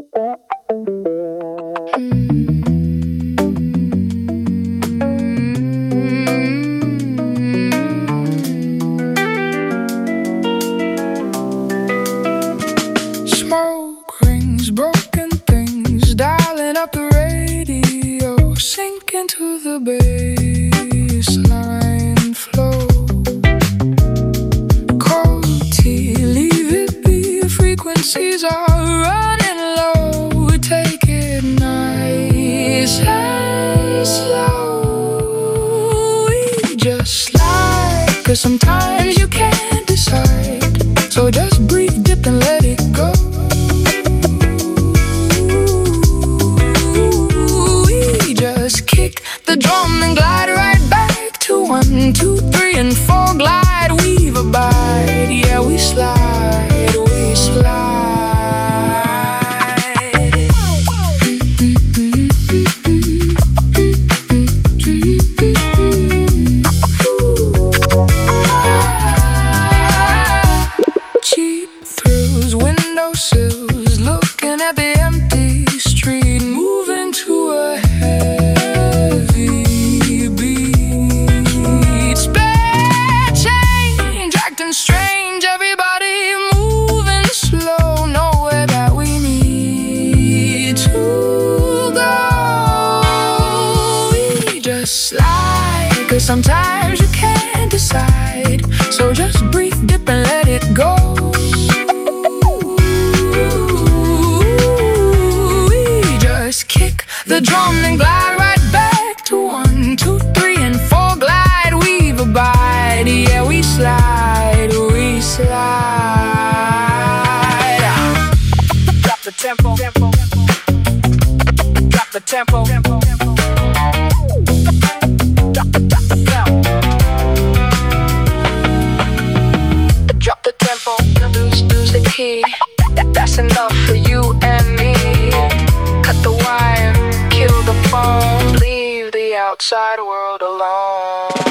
Smoke rings, broken things, dialing up the radio, sinking to the baseline flow. Cold tea, leave it be, frequencies are running low. Take it nice and slow. We just slide, 'cause sometimes you can't decide. So just breathe, dip and let it go. We just kick the drum and glide right back to 1, 2, 3, and 4. Glide, weave, abide. Yeah, we slide, we slide. Cheap thrills, windowsills, looking at the empty street, moving to a heavy beat. Spare change, acting strange, everybody moving slow, nowhere that we need to go. We just slide, 'cause sometimes you can't decide. So just breathe, dip, and let it go. The drum and glide right back to 1, 2, 3, and 4. Glide, weave, abide. Yeah, we slide, we slide. Drop the tempo, drop the tempo, drop the tempo, lose the key. That's enough for you and me. Cut the wire, kill the phone, leave the outside world alone.